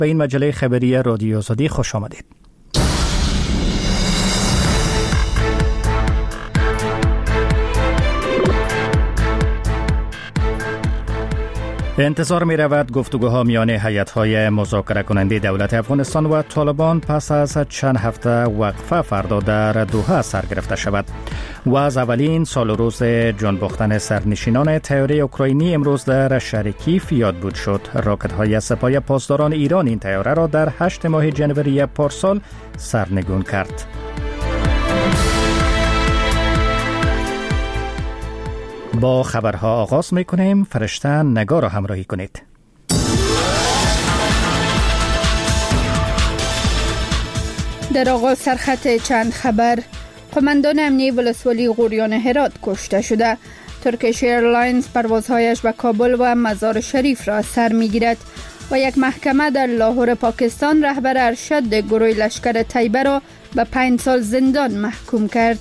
به این مجله خبری رادیو آزادی خوش آمدید. انتظار می رود گفتگوها میان هیئت‌های مذاکره کننده دولت افغانستان و طالبان پس از چند هفته وقفه فردا در دوحه سر گرفته شود و از اولین سال و روز جان باختن سرنشینان تیاره اوکراینی امروز در شهر کیف یادبود شد. راکت‌های سپاه پاسداران ایران این تیاره را در 8 ماه جنوری پارسال سرنگون کرد. با خبرها آغاز می‌کنیم. فرشته نگار را همراهی کنید. در آغاز سرخط چند خبر: قماندان امنیه ولسوالی غوریان هرات کشته شده. ترکیش ایرلاینز پروازهایش به کابل و مزار شریف را سر می‌گیرد و یک محکمه در لاهور پاکستان رهبر ارشد گروه لشکر طیبه را به 5 سال زندان محکوم کرد.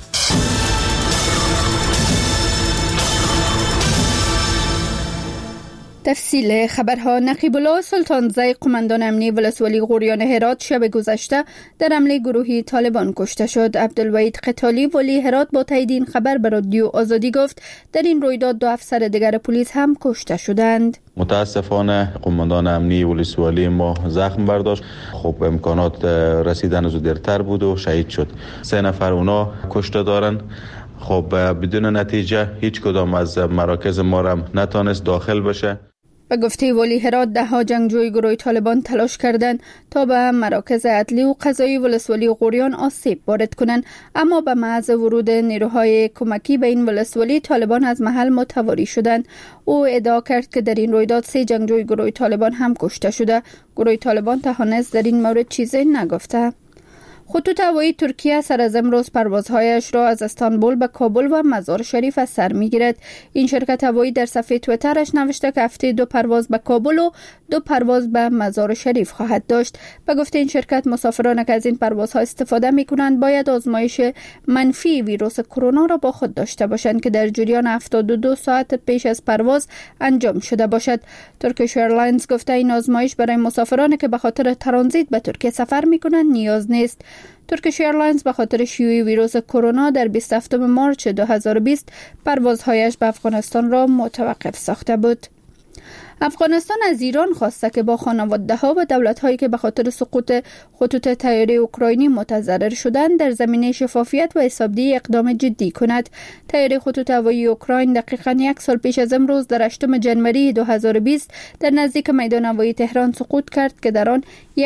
تفصیل خبرها: نقیب الله سلطانزی قماندان امنیه ولسوالی غوریان هرات شب گذشته در حمله گروهی طالبان کشته شد. عبدالوحید قتالی ولی هرات با تایید این خبر به رادیو آزادی گفت در این رویداد 2 افسر دیگر پلیس هم کشته شدند. متاسفانه قماندان امنیه ولسوالی ما زخم برداشت. خب امکانات رسیدن از دیرتر بود و شهید شد. 3 نفر اونا کشته دارن. خب بدون نتیجه هیچ کدام از مراکز ما را نتونست داخل بشه. به گفته ولی هرات 10 جنگجوی گروه طالبان تلاش کردند تا به مراکز عدلی و قضایی ولسوالی غوریان آسیب وارد کنند، اما به محض ورود نیروهای کمکی به این ولسوالی طالبان از محل متواری شدند. او ادعا کرد که در این رویداد 3 جنگجوی گروه طالبان هم کشته شده. گروه طالبان تهانست در این مورد چیزی نگفته. خطوط هوایی ترکیه سر از امروز پروازهایش را از استانبول به کابل و مزار شریف از سر می‌گیرد. این شرکت هوایی در صفحه توییترش نوشته که هفته 2 پرواز به کابل و 2 پرواز به مزار شریف خواهد داشت. به گفته این شرکت مسافران که از این پروازها استفاده می‌کنند باید آزمایش منفی ویروس کرونا را با خود داشته باشند که در جریان 72 ساعت پیش از پرواز انجام شده باشد. ترکیش ایرلاینز گفته این آزمایش برای مسافرانی که به خاطر ترانزیت به ترکیه سفر می‌کنند نیاز نیست. ترکیش ایرلاینز به خاطر شیوع ویروس کرونا در 27 مارس 2020 پروازهایش به افغانستان را متوقف ساخته بود. افغانستان از ایران خواسته که با خانواده‌ها و دولت‌هایی که به خاطر سقوط خطوط طیاره اوکراینی متضرر شدند در زمینه شفافیت و حسابدهی اقدام جدی کند. طیاره خطوط هوایی اوکراین دقیقاً 1 سال پیش از امروز در 8 جنوری 2020 در نزدیک میدان هوایی تهران سقوط کرد که در آن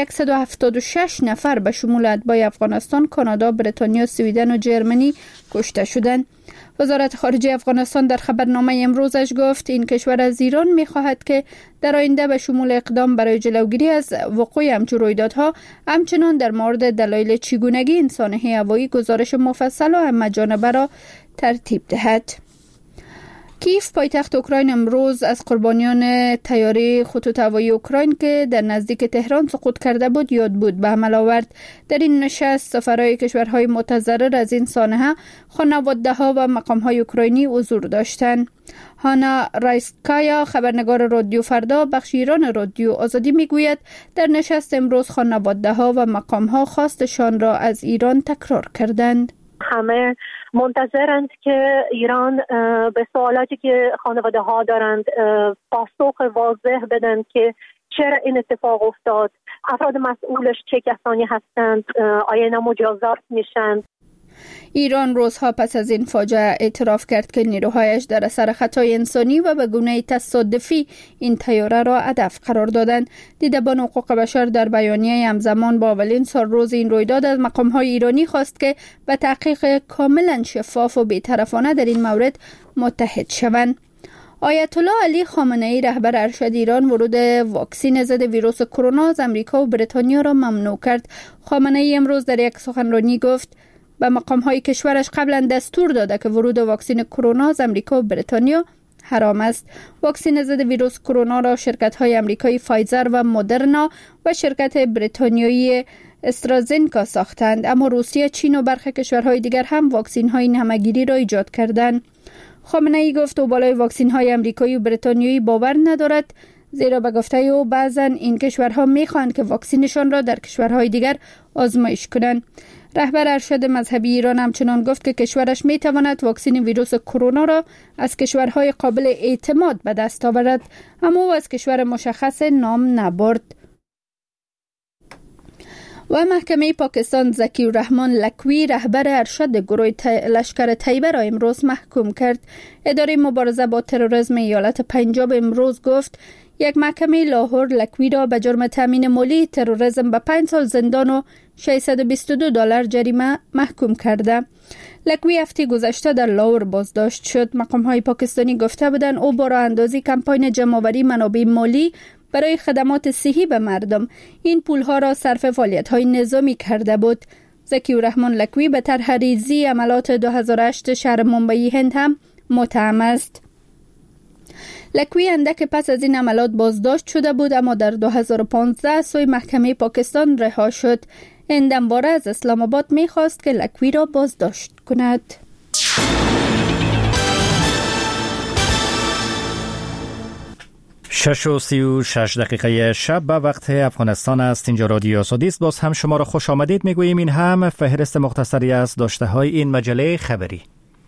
176 نفر به شمول اتباع افغانستان، کانادا، بریتانیا، سوئیدن و جرمنی کشته شدند. وزارت خارجه افغانستان در خبرنامه امروزش گفت این کشور از ایران می‌خواهد که در آینده به شمول اقدام برای جلوگیری از وقوع همچون رویدادها همچنان در مورد دلایل چگونگی این سانحه هوایی گزارش مفصل و همه‌جانبه را ترتیب دهد. کیف پایتخت اوکراین امروز از قربانیان طیاره خطوط هوایی اوکراین که در نزدیک تهران سقوط کرده بود یاد بود به عمل آورد. در این نشست سفرای کشورهای متضرر از این سانحه، خانواده‌ها و مقام‌های اوکراینی حضور داشتند. هانا رایسکایا خبرنگار رادیو فردا بخش ایران رادیو آزادی میگوید در نشست امروز خانواده‌ها و مقام‌ها خواستشان را از ایران تکرار کردند. همه منتظرند که ایران به سوالاتی که خانواده ها دارند پاسخ واضح بدن که چرا این اتفاق افتاد، افراد مسئولش چه کسانی هستند، آیا اینا مجازات میشن. ایران روزها پس از این فاجعه اعتراف کرد که نیروهایش در اثر خطای انسانی و به گونه تصادفی این طیاره را هدف قرار دادند. دیدبان حقوق بشر در بیانیه همزمان با اولین سالروز این رویداد از مقام‌های ایرانی خواست که به تحقیق کاملا شفاف و بی‌طرفانه در این مورد متحد شوند. آیت الله علی خامنه‌ای رهبر ارشد ایران ورود واکسن ضد ویروس کرونا از آمریکا و بریتانیا را ممنوع کرد. خامنه‌ای امروز در یک سخنرانی گفت به مقام‌های کشورش قبلا دستور داده که ورود واکسن کرونا از آمریکا و بریتانیا حرام است. واکسن ضد ویروس کرونا را شرکت‌های آمریکایی فایزر و مدرنا و شرکت بریتانیایی استرازنکا ساختند، اما روسیه، چین و برخی کشورهای دیگر هم واکسن‌های همه‌گیری را ایجاد کردند. خامنه‌ای گفت او بالای واکسن‌های آمریکایی و بریتانیایی باور ندارد. زیرا به گفته او بعضا این کشورها میخواهند که واکسینشان را در کشورهای دیگر آزمایش کنند. رهبر ارشد مذهبی ایران همچنان گفت که کشورش میتواند واکسن ویروس کرونا را از کشورهای قابل اعتماد به دست آورد، اما او از کشور مشخص نام نبرد. و محکمه پاکستان ذکی الرحمن لکوی رهبر ارشد گروه لشکر طیبه را امروز محکوم کرد. اداره مبارزه با تروریسم ایالت پنجاب امروز گفت یک محکمه لاهور لکوی را به جرم تامین مالی تروریسم به 5 سال زندان و $622 جریمه محکوم کرده. لکوی هفته گذشته در لاهور بازداشت شد. مقام‌های پاکستانی گفته بودند او با راه اندازی کمپاین جمع‌آوری منابع مالی برای خدمات صحی به مردم این پولها را صرف فعالیت‌های نظامی کرده بود. ذکی الرحمن لکوی به طرح ریزی عملات 2008 شهر ممبئی هند هم متهم است. لکوی اندک پس از این عملات بازداشت شده بود، اما در 2015 سوی محکمه پاکستان رها شد. هند همواره از اسلام آباد می‌خواست که لکوی را بازداشت کند. 6:36 شب به وقت افغانستان است. اینجا رادیو آزادی است. باز هم شما را خوش آمدید میگوییم. این هم فهرست مختصری از داشته های این مجله خبری.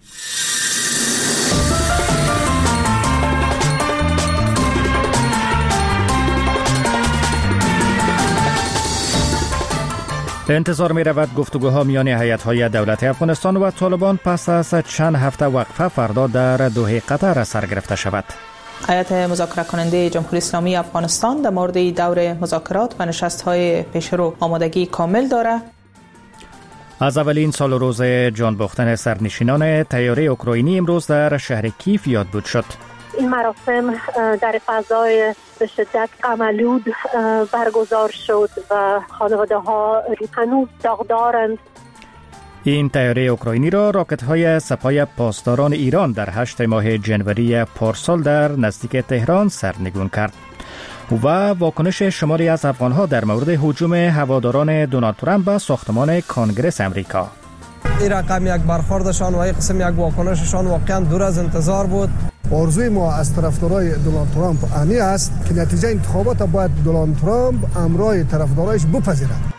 انتظار می رود گفتگوها میان هیئت‌های دولت افغانستان و طالبان پس از چند هفته وقفه فردا در دوحه قطر سر گرفته شود. هیئت مذاکره کننده جمهوری اسلامی افغانستان در مورد دور مذاکرات و نشست‌های پیشرو آمادگی کامل دارد. از اولین سال و روز جان باختن سرنشینان طیاره اوکراینی امروز در شهر کیف یادبود شد. این مراسم در فضای به شدت غم‌آلود برگزار شد و خانواده‌ها هنوز داغدارند. این طیاره اوکراینی را راکت‌های سپاه پاسداران ایران در 8 ماه جنوری پارسال در نزدیک تهران سرنگون کرد. و واکنش شماری از افغان‌ها در مورد هجوم هواداران دونالد ترامپ به ساختمان کنگره امریکا. این رقم یک برخوردشان و این قسم یک واکنششان واقعا دور از انتظار بود. آرزوی ما از طرفدارای دونالد ترامپ امی است که نتیجه انتخابات باید دونالد ترامپ امرای طرفدارایش بپذیرد.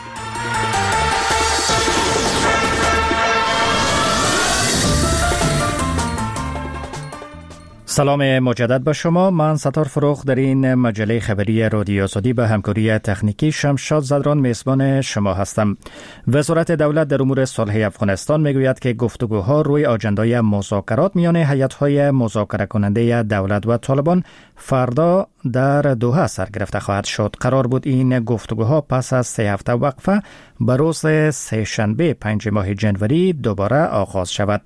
سلام مجدد به شما. من ستار فروخ در این مجله خبری رادیو آزادی به همکاری تکنیکی شمشاد زدران میزبان شما هستم. وزارت دولت در امور صلح افغانستان میگوید که گفتگوها روی آجندای مذاکرات میان هیئت‌های مذاکره کننده دولت و طالبان فردا در دوحه سر گرفته خواهد شد. قرار بود این گفتگوها پس از 3 هفته وقفه به روز سه‌شنبه 5 ماه جنوری دوباره آغاز شود.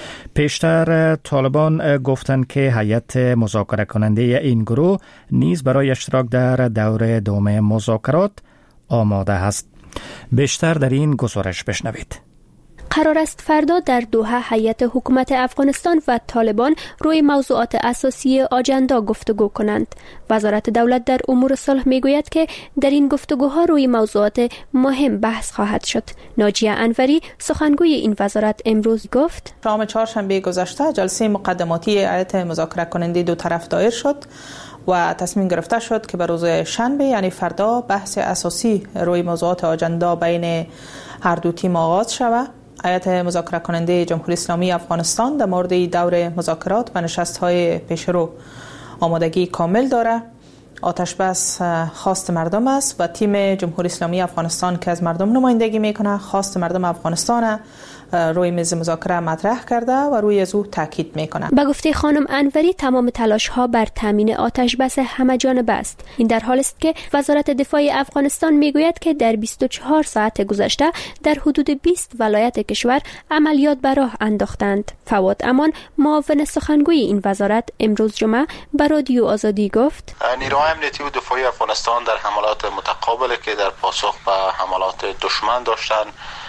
پیشتر طالبان گفتند که هیئت مذاکره کننده این گروه نیز برای اشتراک در دور دوم مذاکرات آماده است. بیشتر در این گزارش بشنوید. قرار است فردا در دوحه هیئت حکومت افغانستان و طالبان روی موضوعات اساسی آجندا گفتگو کنند. وزارت دولت در امور صلح میگوید که در این گفتگوها روی موضوعات مهم بحث خواهد شد. ناجیه انوری سخنگوی این وزارت امروز گفت: شام چهارشنبه گذشته جلسه مقدماتی هیئت مذاکره کننده دو طرف دایر شد و تصمیم گرفته شد که به روز شنبه یعنی فردا بحث اساسی روی موضوعات آجندا بین هر دو تیم آغاز شود. هیئت مذاکره کننده جمهوری اسلامی افغانستان در مورد دور مذاکرات و نشست‌های پیشرو آمادگی کامل دارد. آتش بس خواست مردم است و تیم جمهوری اسلامی افغانستان که از مردم نمایندگی میکنه خواست مردم افغانستان روی میز مذاکره مطرح کرده و روی از او تاکید میکنه. به گفته خانم انوری تمام تلاش ها بر تامین آتش بس همه جانبه است. این در حالی است که وزارت دفاع افغانستان میگوید که در 24 ساعت گذشته در حدود 20 ولایت کشور عملیات به راه انداختند. فواد امان معاون سخنگوی این وزارت امروز جمعه به رادیو آزادی گفت: نیروهای امنیتی و دفاعی افغانستان در حملات متقابلی که در پاسخ به حملات دشمن داشتند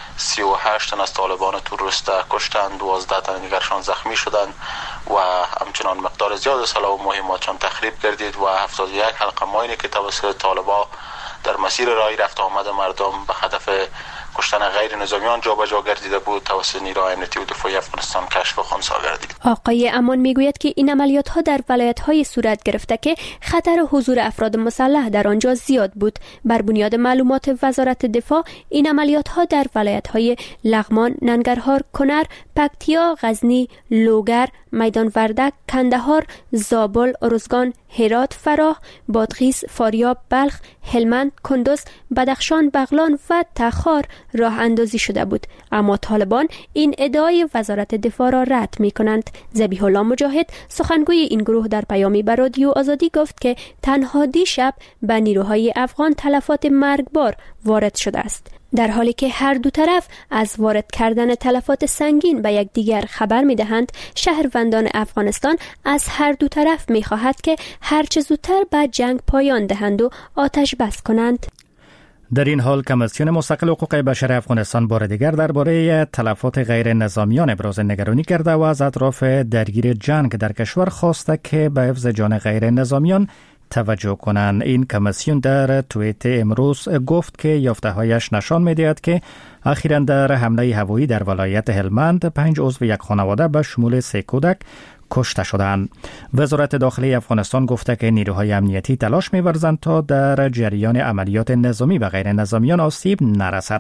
38 تن از طالبان تروریست کشتند، 12 تن دیگرشان زخمی شدند و همچنان مقدار زیاد سلاح و مهماتشان تخریب گردید و 71 حلقه ماینی که توسط طالبان در مسیر راه رفت آمد مردم به هدف کشتن غیر نظامیان جابجا گردیده بود توسط نیروهای امنیتی و دفاعی افغانستان کشف و خنثی گردید. آقای امان میگوید که این عملیات ها در ولایت‌های صورت گرفته که خطر حضور افراد مسلح در آنجا زیاد بود. بر بنیاد معلومات وزارت دفاع این عملیات ها در ولایت‌های لغمان، ننگرهار، کنر، پکتیا، غزنی، لوگر، میدان وردک، کندهار، زابل، ارزگان، هرات، فراه، بادغیس، فاریاب، بلخ، هلمند، کندوز، بدخشان، بغلان و تخار راه اندازی شده بود. اما طالبان این ادعای وزارت دفاع را رد می کنند. ذبیح الله مجاهد سخنگوی این گروه در پیامی به رادیو آزادی گفت که تنها دیشب به نیروهای افغان تلفات مرگبار وارد شده است، در حالی که هر دو طرف از وارد کردن تلفات سنگین به یکدیگر خبر می‌دهند. شهروندان افغانستان از هر دو طرف می‌خواهد که هرچه زودتر به جنگ پایان دهند و آتش بس کنند. در این حال کمیسیون مستقل حقوق بشر افغانستان بار دیگر درباره تلفات غیر نظامیان ابراز نگرانی کرده و از اطراف درگیر جنگ در کشور خواسته که به حفظ جان غیر نظامیان توجه کنند. این کمیسیون در توییت امروز گفت که یافته‌هایش نشان می‌دهد که اخیراً در حمله هوایی در ولایت هلمند 5 عضو یک خانواده به شمول 3 کودک کشته شدند. وزارت داخلی افغانستان گفته که نیروهای امنیتی تلاش می‌ورزند تا در جریان عملیات نظامی به غیر نظامیان آسیب نرسد.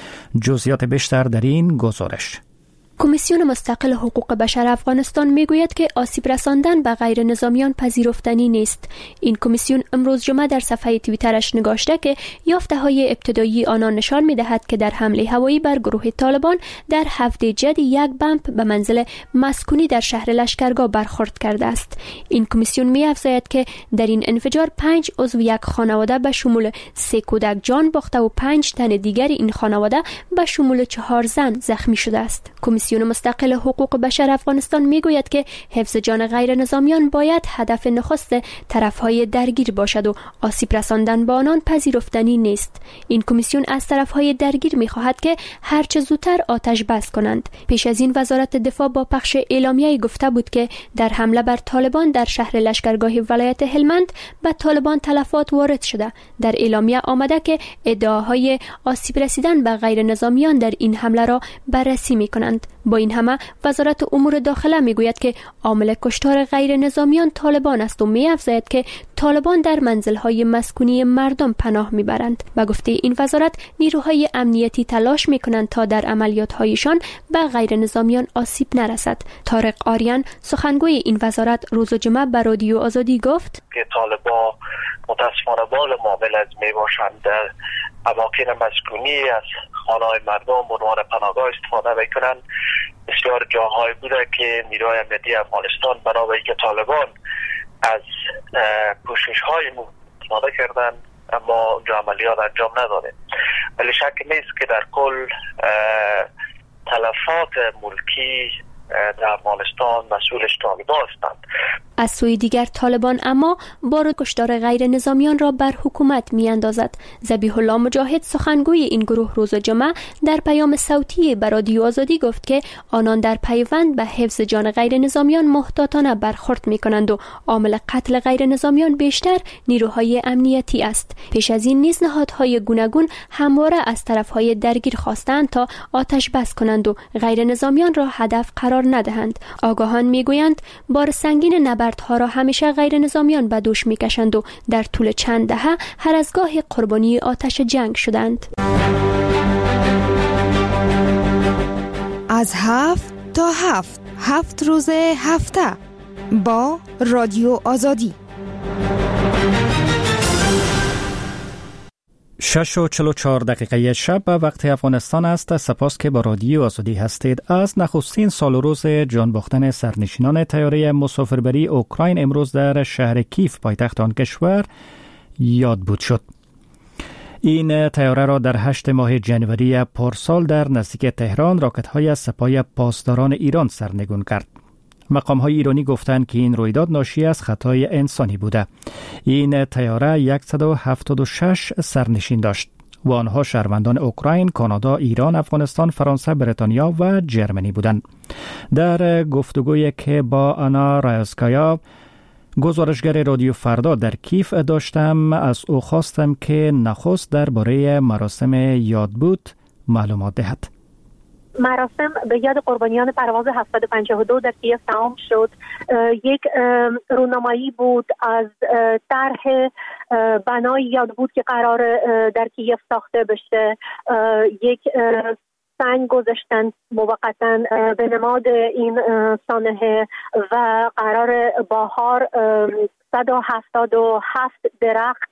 جزئیات بیشتر در این گزارش. کمیسیون مستقل حقوق بشر افغانستان میگوید که آسیب رساندن به غیر نظامیان پذیرفتنی نیست. این کمیسیون امروز جمعه در صفحه توییترش نگاشته که یافته‌های ابتدایی آنان نشان می‌دهد که در حمله هوایی بر گروه طالبان در هفته جدی یک بمب به منزل مسکونی در شهر لشکرگاه برخورد کرده است. این کمیسیون می‌افزاید که در این انفجار 5 عضو یک خانواده به شمول 3 کودک جان باخته و 5 تن دیگر این خانواده به شمول 4 زن زخمی شده است. کمیسیون مستقل حقوق بشر افغانستان میگوید که حفظ جان غیر نظامیان باید هدف نخست طرفهای درگیر باشد و آسیب رساندن به آنان پذیرفتنی نیست. این کمیسیون از طرفهای درگیر میخواهد که هرچه زودتر آتش بس کنند. پیش از این وزارت دفاع با پخش اعلامیه‌ای گفته بود که در حمله بر طالبان در شهر لشکرگاه ولایت هلمند به طالبان تلفات وارد شده. در اعلامیه آمده که ادعاهای آسیب رسیدن به غیر نظامیان در این حمله را بررسی میکنند. با این همه وزارت امور داخله میگوید که عامل کشتار غیر نظامیان طالبان است و می‌افزاید که طالبان در منزل‌های مسکونی مردم پناه میبرند. به گفته این وزارت نیروهای امنیتی تلاش میکنند تا در عملیات‌هایشان به غیر نظامیان آسیب نرسد. طارق آریان سخنگوی این وزارت روز جمعه به رادیو آزادی گفت که طالبان متاسفانه بال معامل از میباشند در اماکن مسکونی از خانه‌های مردم به عنوان پناهگاه استفاده میکنند. بسیار جاهای بوده که نیروهای امنیتی افغانستان بنابر اینکه طالبان از کوشش‌های استفاده کردند اما اونجا عملیات انجام نداده. ولی شک نیست که در کل تلفات ملکی در افغانستان مسئولش طالبان هستند. از سوی دیگر طالبان اما بار کشتار غیر نظامیان را بر حکومت می اندازد. ذبیح الله مجاهد سخنگوی این گروه روز جمعه در پیام صوتی به رادیو آزادی گفت که آنان در پیوند به حفظ جان غیر نظامیان محتاطانه برخورد می کنند و عامل قتل غیر نظامیان بیشتر نیروهای امنیتی است. پیش از این نیز نهادهای گوناگون همواره از طرفهای درگیر خواستند تا آتش بس کنند و غیر نظامیان را هدف قرار ندهند. آگاهان میگویند بار سنگین نبردها را همیشه غیر نظامیان به دوش میکشند و در طول چند دهه هر از گاهی قربانی آتش جنگ شدند. از 7 تا 7 روز هفته با رادیو آزادی. 6:44 شب به وقت افغانستان است. سپاس که با رادیو آزادی هستید. از نخستین سال و روز جان باختن سرنشینان طیاره مسافربری اوکراین امروز در شهر کیف پایتخت آن کشور یاد بود شد. این طیاره را در 8 ماه جنوری پارسال در نزدیک تهران راکت‌های از سپاه پاسداران ایران سرنگون کرد. مقام‌های ایرانی گفتند که این رویداد ناشی از خطای انسانی بوده. این طیاره 176 سرنشین داشت و آنها شهروندان اوکراین، کانادا، ایران، افغانستان، فرانسه، بریتانیا و جرمنی بودند. در گفتگویی که با آنا رایسکایا گزارشگر رادیو فردا در کیف داشتم، از او خواستم که نخست درباره مراسم یادبود معلومات دهد. مراسم به یاد قربانیان پرواز 752 در کیف تمام شد. یک رونمایی بود از طرح بنای یاد بود که قرار در کیف ساخته بشه. یک سنگ گذاشتن موقتا به نماد این سانحه و قرار بهار 177 درخت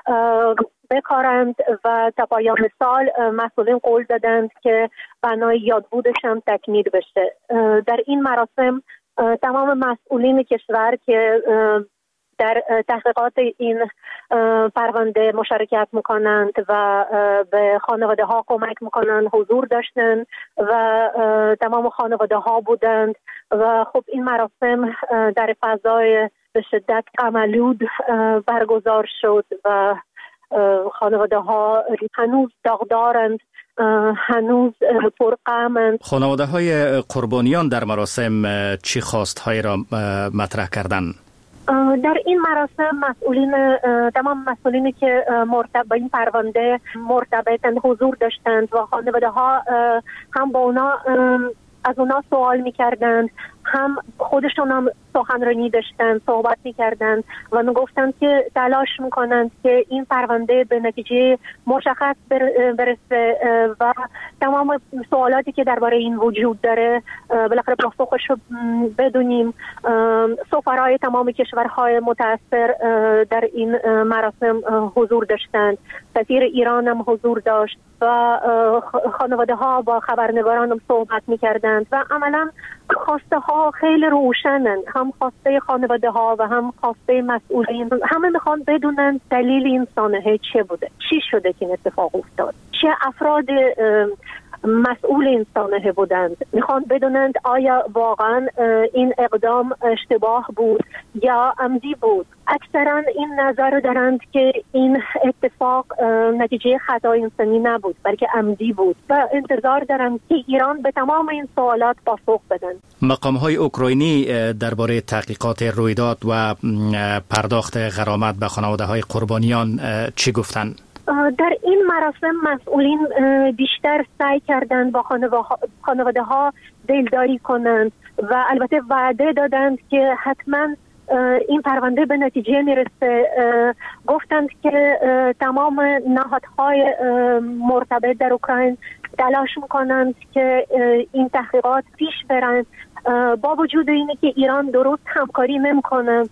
بکارند و تا پایان سال مسئولین قول دادند که بنای یادبودش هم تکمیل بشه. در این مراسم تمام مسئولین کشور که در تحقیقات این پرونده مشارکت میکنند و به خانواده ها کمک میکنند حضور داشتند و تمام خانواده ها بودند و خب این مراسم در فضای به شدت غم‌آلود برگزار شد و خانواده ها هنوز داغدارند، هنوز پرغمند. خانواده های قربانیان در مراسم چی خواست‌هایی را مطرح کردند؟ در این مراسم تمام مسئولینی که با این پرونده مرتبطند حضور داشتند و خانواده ها هم با اونا از اونا سوال میکردند، هم خودشون هم سخنرانی داشتن، صحبت میکردند و میگفتند که تلاش میکنند که این پرونده به نتیجه مشخص برسه و تمام سوالاتی که درباره این وجود داره بالاخره پاسخش رو بدونیم. سفرای تمام کشورهای متأثر در این مراسم حضور داشتند، سفیر ایران هم حضور داشت و خانواده ها با خبرنگاران هم صحبت میکردند و عملا خواسته ها خیلی روشنن، هم خواسته خانواده ها و هم خواسته مسئولین. همه میخوان بدونن دلیل این سانحه چه بوده، چی شده که این اتفاق افتاد، چه افراد مسئول این سانحه بودند. میخوان بدونند آیا واقعا این اقدام اشتباه بود یا عمدی بود. اکثرا این نظر دارند که این اتفاق نتیجه خطا انسانی نبود بلکه عمدی بود و انتظار دارند که ایران به تمام این سوالات پاسخ بدن. مقام‌های اوکراینی درباره تحقیقات رویداد و پرداخت غرامت به خانواده‌های قربانیان چی گفتند؟ در این مراسم مسئولین بیشتر سعی کردند با خانواده ها دلداری کنند و البته وعده دادند که حتما این پرونده به نتیجه میرسه. گفتند که تمام نهادهای مرتبط در اوکراین تلاش میکنند که این تحقیقات پیش برند با وجود اینه که ایران درست همکاری نمیکنه.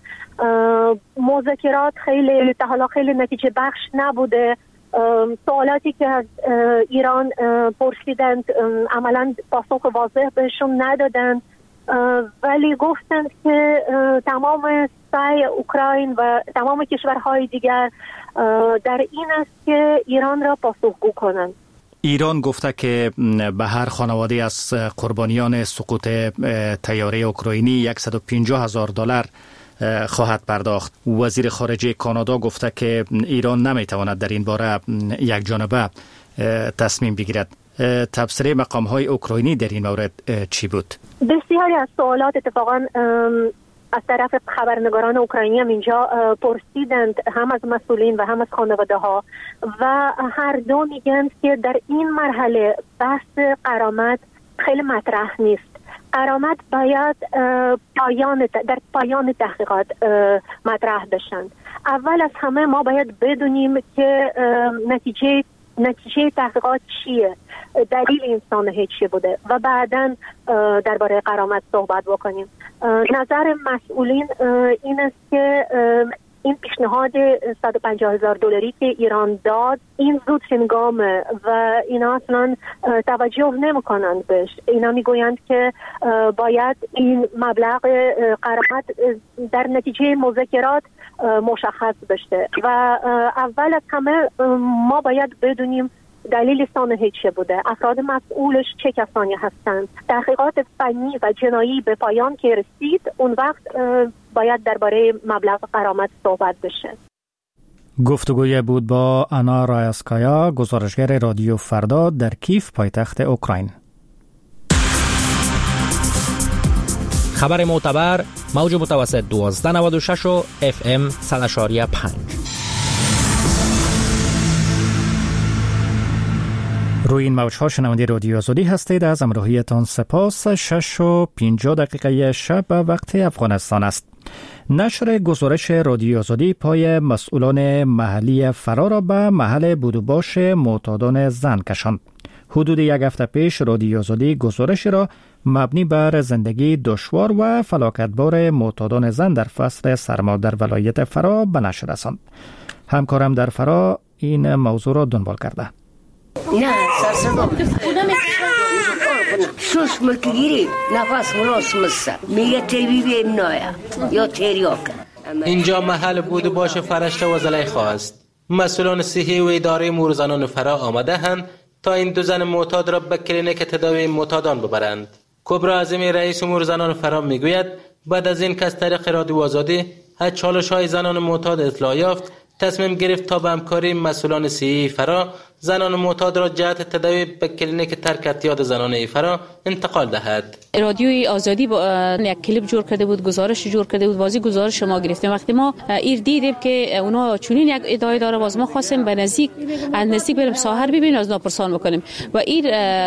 مذاکرات تا حالا خیلی نتیجه بخش نبوده. سوالاتی که از ایران پرسیدند عملا پاسخ واضح بهشون ندادند، ولی گفتند که تمام سعی اوکراین و تمام کشورهای دیگر در این است که ایران را پاسخگو کنند. ایران گفته که به هر خانواده از قربانیان سقوط طیاره اوکراینی $150,000 خواهد پرداخت. وزیر خارجه کانادا گفته که ایران نمیتواند در این باره یک جانبه تصمیم بگیرد. تبصره مقام‌های اوکراینی در این مورد چی بود؟ بسیاری از سوالات اتفاقاً از طرف خبرنگاران اوکراینی هم اینجا پرسیدند، هم از مسئولین و هم از خانواده ها، و هر دو میگن که در این مرحله بحث غرامت خیلی مطرح نیست. غرامت باید در پایان تحقیقات مطرح بشن. اول از همه ما باید بدونیم که نتیجه تحقیقات چیه، دلیل این سانحه چی بوده و بعداً درباره غرامت صحبت بکنیم. نظر مسئولین این است که این پیشنهاد $150,000 که ایران داد این زود هنگامه و اینا اصلا توجه نمی‌کنند بهش. اینا میگویند که باید این مبلغ غرامت در نتیجه مذاکرات مشخص بشه و اول از همه ما باید بدونیم دلیل سانحه چه بوده، افراد مسئولش چه کسانی هستند. تحقیقات فنی و جنایی به پایان که رسید اون وقت باید درباره مبلغ غرامت صحبت بشه. گفتگوی بود با آنا رایاسکایا، گزارشگر رادیو فردا در کیف پایتخت اوکراین. خبر معتبر موج متوسط 1296 و FM 100.5. روی این موج‌ها شنونده رادیو آزادی هستید. از همراهیتان سپاس. 6:50 شب وقت افغانستان است. نشر گزارش رادیو آزادی پای مسئولان محلی فرا را به محل بود و باش معتادان زن کشاند. حدود یک هفته پیش رادیو آزادی گزارشی را مبنی بر زندگی دشوار و فلاکتبار معتادان زن در فصل سرما در ولایت فرا به نشر رساند. همکارم در فرا این موضوع را دنبال کرده. نه سرسنگام سوس ملکگیری نفس مناس مصر میگه تیوی بیم نایا یا تریاک. اینجا محل بود و باش فرشته و زلیخا است. مسئولان صحی و اداره امور زنان فرا آمده هستند تا این دو زن معتاد را به کلینیک تداوی معتادان ببرند. کبرا اعظمی رئیس امور زنان فرا میگوید بعد از این که از طریق رادیو آزادی از چالش‌های زنان معتاد اطلاع یافت، تصمیم گرفت تا به همکاری مسئولان صحی فرا زنان معتاد را جهت تداوی به کلینیک ترک اعتیاد زنانه فرا انتقال دهد. رادیوی آزادی با یک کلیپ جور کرده بود، گزارش جور کرده بود، بازی گزارش ما گرفتیم. وقتی ما ایر دیدیم که اونا چنین یک ادعای داره، باز ما خواستیم به نزدیک بریم ساحر ببینیم، از ناپرسان بکنیم و ایر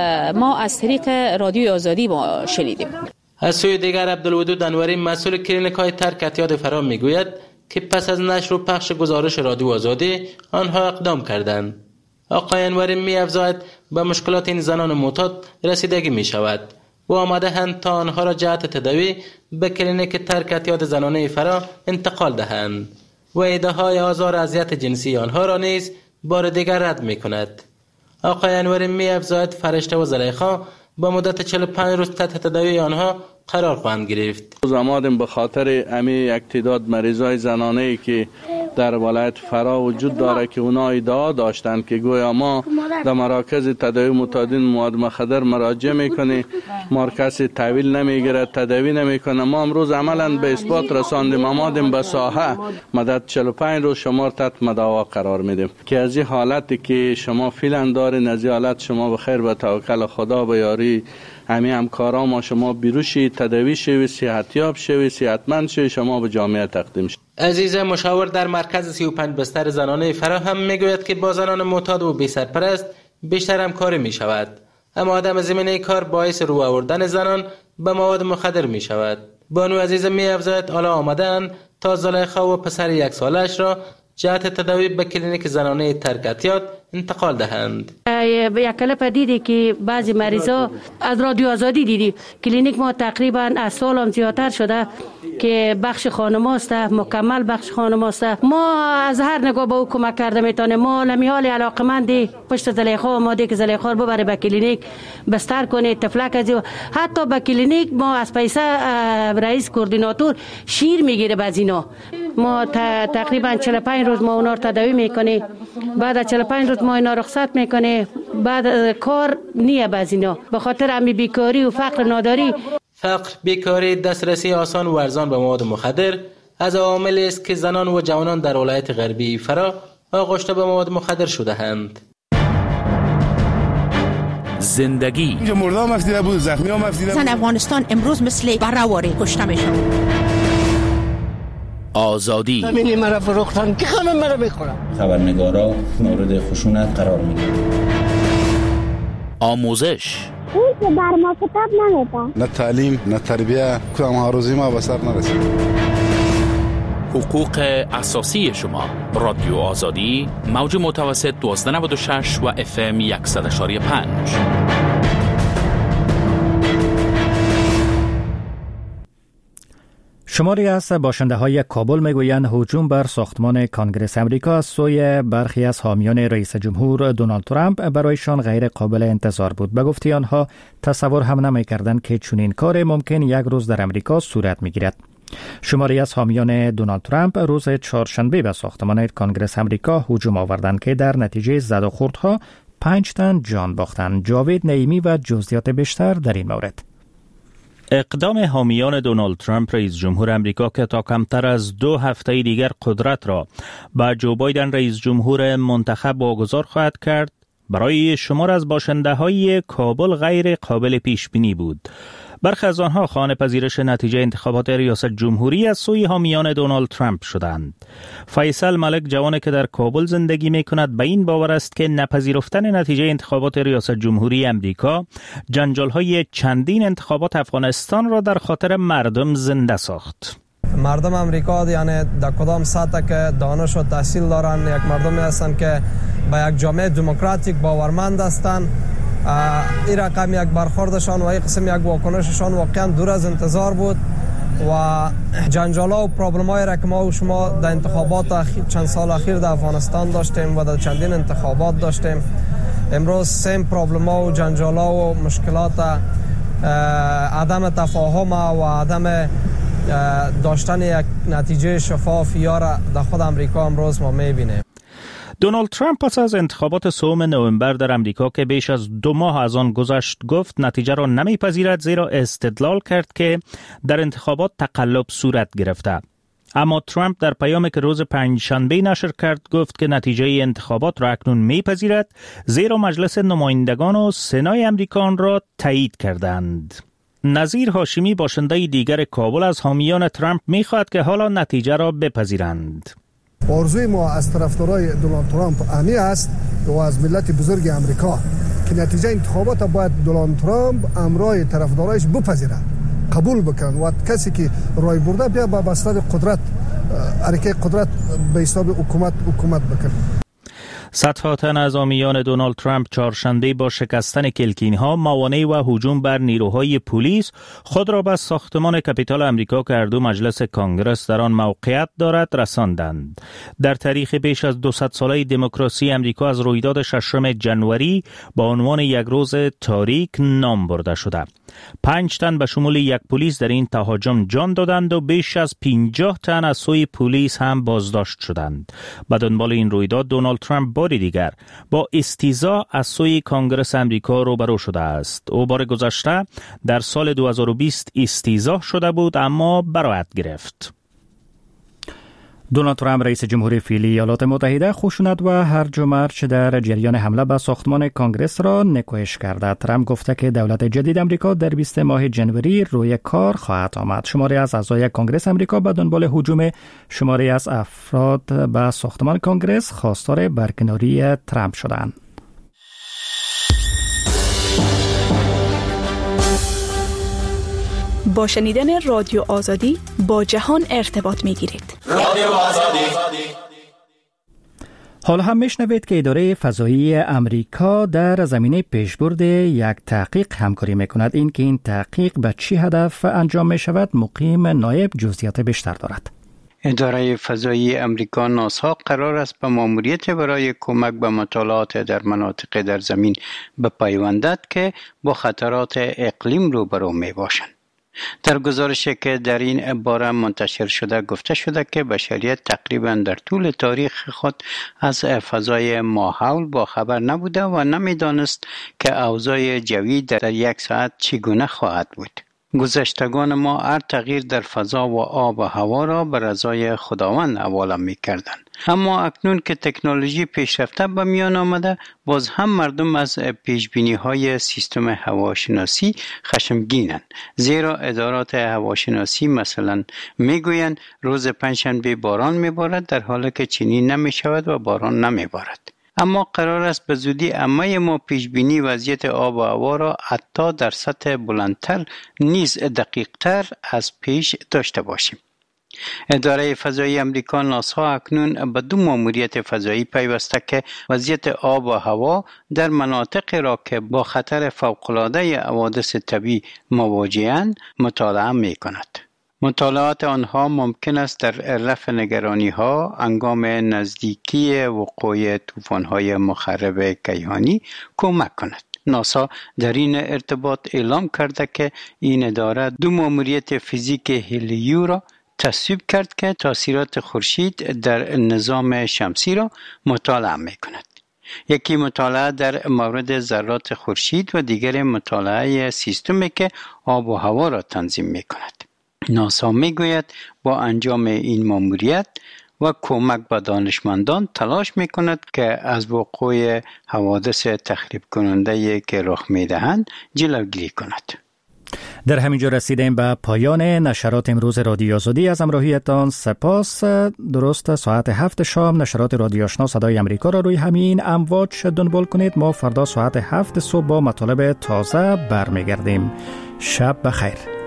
ما از طریق رادیوی آزادی ما شنیدیم. از سوی دیگر عبدالودود انوری مسئول کلینیک‌های ترک اعتیاد فرا میگوید که پس از نشر و پخش گزارش رادیو آزادی آنها اقدام کردند. آقای انوری می‌افزاید به مشکلات این زنان معتاد رسیدگی می‌شود و آماده هستند تا آنها را جهت تداوی به کلینیک ترک اعتیاد زنانه فرا انتقال دهند و ادعاهای آزار و اذیت جنسی آنها را نیز بار دیگر رد می‌کند. آقای انوری می‌افزاید فرشته و زلیخا با مدت 45 روز تحت تداوی آنها قرار خواهند گرفت. آمدیم به خاطر امی یک تعداد مریضای زنانه‌ای که در ولایت فرا وجود داره که اونا ادعا داشتند که گویا ما در مراکز تداوی معتادین مواد مخدر مراجعه میکنیم، مرکز تحویل نمیگیره، تداوی نمیکنه. ما امروز عملا به اثبات رساندیم، آمدیم به ساحه مدت 45 روز شما تحت مداوا قرار میدیم که از این حالتی که شما فعلا دارین، از این حالت شما به خیر به توکل خدا به یاری همه همکارا ما شما بیروشی تداوی شوی، صحتیاب شوی، صحتمند شوی، شما به جامعه تقدیم شوی. عزیز مشاور در مرکز 35 بستر زنانه فرا هم میگوید که با زنان معتاد و بی سرپرست بیشتر همکاری می شود، اما عدم زمینه کار باعث رو آوردن زنان به مواد مخدر می شود. بانو عزیز می افزاید حالا آمدن تا زلیخا و پسر 1 سالش را جهت تداوی به کلینیک زنانه ترک اعتیاد انتقال دهند. یک کلیپ دیدی که بعضی مریضا از رادیو آزادی دیدی، کلینیک ما تقریبا از سال هم زیادتر شده که بخش خانماست، مکمل بخش خانماست. ما از هر نگاه به او کمک کرده میتونه. ما نمیال علاقمندی پشت زلیخا آماده که زلیخا رو ببره به کلینیک بستر کنه، تفلک از حتی به کلینیک ما از پیسه رئیس کوردیناتور شیر میگیره باز اینا. ما تقریبا 45 روز ما اونا رو تداوی میکنه، بعد از 45 روز ما اینا رخصت میکنه، بعد کار نیه باز اینا به خاطر امی بیکاری و فقر ناداری. فقر، بیکاری، دسترسی آسان و ارزان به مواد مخدر از عواملی است که زنان و جوانان در ولایت غربی فرا آغشته به مواد مخدر شده اند. زندگی اینجا مردم افتیده بود، زخمی هم افتیده بود. زن افغانستان امروز مثل برآواره کشته میشن. آزادی همین مرا فروختن که خانم مرا میخورم. خبرنگارا مورد خشونت قرار میگیرن. آموزش این که بر ما کتاب نمیده، نه تعلیم نه تربیه، کدام هاروزی ما به سر نرسید. حقوق اساسی شما. رادیو آزادی، موج متوسط 1296 و FM 100.5. شماری از باشنده‌های کابل میگویند هجوم بر ساختمان کانگرس امریکا از سوی برخی از حامیان رئیس جمهور دونالد ترامپ برایشان غیر قابل انتظار بود. به گفته آنها تصور هم نمی‌کردند که چنین کار ممکن یک روز در امریکا صورت می‌گیرد. شماری از حامیان دونالد ترامپ روز چهارشنبه به ساختمان کانگرس امریکا هجوم آوردند که در نتیجه زد و خوردها 5 تن جان باختند. جاوید نعیمی و جزئیات بیشتر در این مورد. اقدام حامیان دونالد ترامپ رئیس جمهور امریکا که تا کمتر از 2 هفته دیگر قدرت را به جو بایدن رئیس جمهور منتخب واگذار خواهد کرد، برای شمار از باشنده‌های کابل غیر قابل پیش بینی بود. برخی از آنها خواهان پذیرش نتیجه انتخابات ریاست جمهوری از سوی حامیان دونالد ترامپ شدند. فیصل ملک، جوانی که در کابل زندگی می‌کند، به این باور است که نپذیرفتن نتیجه انتخابات ریاست جمهوری امریکا جنجال‌های چندین انتخابات افغانستان را در خاطر مردم زنده ساخت. مردم امریکا یعنی در کدام سطح که دانش و تحصیل دارن، یک مردمی هستند که به یک جامعه دموکراتیک باورمند هستند. این رقم یک برخوردشان و این قسم یک واکنششان واقعا دور از انتظار بود و جنجالا و پرابلم‌های را که ما و شما در انتخابات چند سال اخیر در افغانستان داشتیم و در چندین انتخابات داشتیم، امروز سیم پرابلم‌ها و جنجالا و مشکلات عدم تفاهم و عدم داشتن یک نتیجه شفاف یا در خود امریکا امروز ما می‌بینیم. دونالد ترامپ پس از انتخابات سوم نوامبر در امریکا که بیش از 2 ماه از آن گذشت گفت نتیجه را نمیپذیرد، زیرا استدلال کرد که در انتخابات تقلب صورت گرفته. اما ترامپ در پیامی که روز پنجشنبه نشر کرد گفت که نتیجه انتخابات را اکنون میپذیرد، زیرا مجلس نمایندگان و سنای امریکا آن را تایید کردند. نظیر هاشمی، باشنده دیگر کابل، از حامیان ترامپ میخواهد که حالا نتیجه را بپذیرند. آرزوی ما از طرفدارای دونالد ترامپ امی است و از ملت بزرگ امریکا که نتیجه انتخابات باید دونالد ترامپ امرای طرفدارایش بپذیره، قبول بکنن و کسی که رای برده بیا با بستر قدرت حرکت قدرت به حساب حکومت بکنه. صدها تن از حامیان دونالد ترامپ چهارشنبه با شکستن کلکین‌ها، موانع و هجوم بر نیروهای پلیس خود را به ساختمان کپیتال امریکا که اردو مجلس کانگرس در آن موقعیت دارد رساندند. در تاریخ بیش از 200 ساله دموکراسی امریکا از رویداد 6 جنوری با عنوان یک روز تاریک نام برده شده. 5 تن به شمول یک پلیس در این تهاجم جان دادند و بیش از 50 تن از سوی پلیس هم بازداشت شدند. به دنبال این رویداد دونالد ترامپ باری دیگر با استیضاح از سوی کانگرس امریکا روبرو شده است. او بار گذشته در سال 2020 استیضاح شده بود اما برائت گرفت. دونالد ترامپ رئیس جمهوری فعلی ایالات متحده خشونت و هرج و مرج در جریان حمله به ساختمان کانگرس را نکوهش کرده. ترامپ گفته که دولت جدید امریکا در 20 ماه جنوری روی کار خواهد آمد. شماری از اعضای کانگرس امریکا به دنبال هجوم شماری از افراد به ساختمان کانگرس خواستار برکناری ترامپ شدند. با شنیدن رادیو آزادی با جهان ارتباط می‌گیرید. رادیو آزادی. حالا هم میشنوید که اداره فضایی امریکا در زمینه پیشبرد یک تحقیق همکاری میکند. این که این تحقیق به چی هدف انجام می شود مقیم نایب جزئیات بیشتر دارد. اداره فضایی امریکا ناسا قرار است به ماموریت برای کمک به مطالعات در مناطق در زمین بپیوندد که با خطرات اقلیم روبرو می باشند. در گزارشی که در این باره منتشر شده گفته شده که بشریت تقریبا در طول تاریخ خود از فضای ماحول با خبر نبوده و نمیدانست که اوضاع جوی در یک ساعت چگونه خواهد بود. گذشتگان ما هر تغییر در فضا و آب و هوا را به رضای خداوند حواله می‌کردند. اما اکنون که تکنولوژی پیشرفته به میان آمده، باز هم مردم از پیشبینی‌های سیستم هواشناسی خشمگینند. زیرا ادارات هواشناسی مثلا میگویند روز پنجشنبه باران میبارد، در حالی که چنین نمیشود و باران نمیبارد. اما قرار است به زودی همه ما پیشبینی وضعیت آب و هوا را حتی در سطح بلندتر نیز دقیقتر از پیش داشته باشیم. اداره فضایی امریکا ناسا اکنون به 2 ماموریت فضایی پیوسته که وضعیت آب و هوا در مناطق را که با خطر فوق‌العاده حوادث طبیعی مواجه‌اند مطالعه می‌کند. مطالعات آنها ممکن است در رفع نگرانی‌ها هنگام نزدیکی وقوع طوفان‌های مخرب کیهانی کمک کند. ناسا در این ارتباط اعلام کرده که این اداره 2 ماموریت فیزیک هلیو را تصویب کرد که تاثیرات خورشید در نظام شمسی را مطالعه می‌کند. یکی مطالعه در مورد ذرات خورشید و دیگر مطالعه سیستمی که آب و هوا را تنظیم می‌کند. ناسا میگوید با انجام این ماموریت و کمک به دانشمندان تلاش میکند که از وقوع حوادث تخریب کننده که رخ میدهند جلوگیری کند. در همینجا رسیدیم به پایان نشرات امروز رادیو آزادی. از همراهیتان سپاس. درست ساعت 7 شام نشرات رادیو آشنا صدای امریکا را روی همین امواج دنبال کنید. ما فردا ساعت 7 صبح با مطالب تازه برمیگردیم. شب بخیر.